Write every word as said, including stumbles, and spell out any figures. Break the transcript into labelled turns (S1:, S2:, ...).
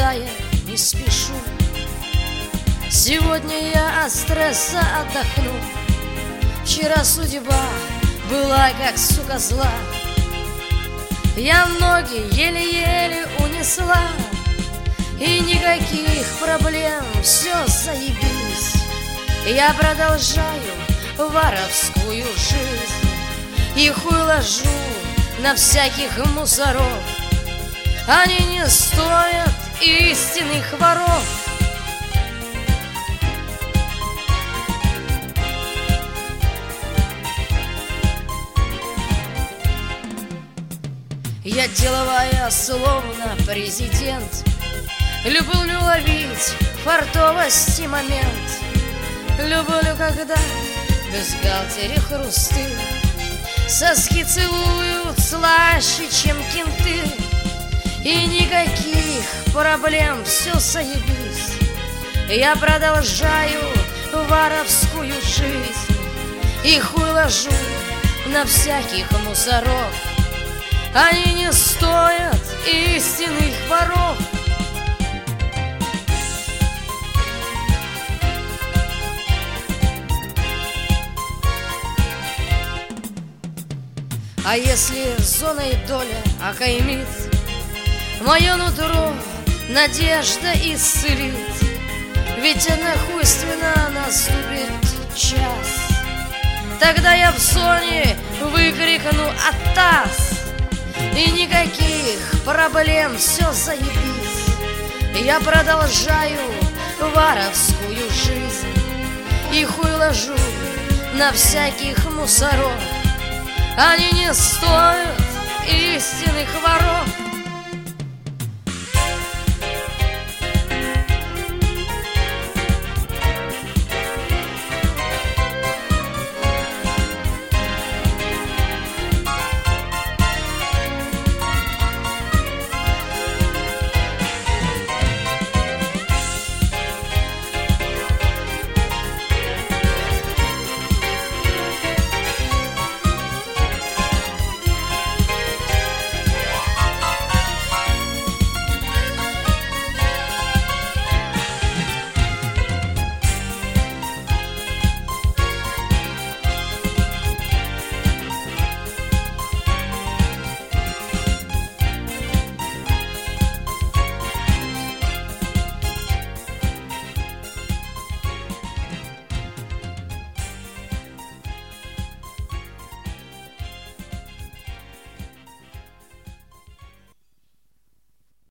S1: никуда я не спешу. Сегодня я от стресса отдохну. Вчера судьба была как сука зла. Я ноги еле-еле унесла, и никаких проблем, все заебись. Я продолжаю воровскую жизнь и хуй ложу на всяких мусоров. Они не стоят истинных воров. Я деловая, словно президент, люблю ловить фартовости момент. Люблю, когда в бюстгальтере хрусты соски целуют слаще, чем кенты. И никаких проблем, все заебись. Я продолжаю воровскую жизнь и хуй ложу на всяких мусоров. Они не стоят истинных воров. А если зоной доля окаймит мое нутро, надежда исцелит. Ведь однохуйственно наступит час, тогда я в зоне выкрикну «Атас!» И никаких проблем, все заебись. Я продолжаю воровскую жизнь и хуй ложу на всяких мусоров. Они не стоят истинных воров.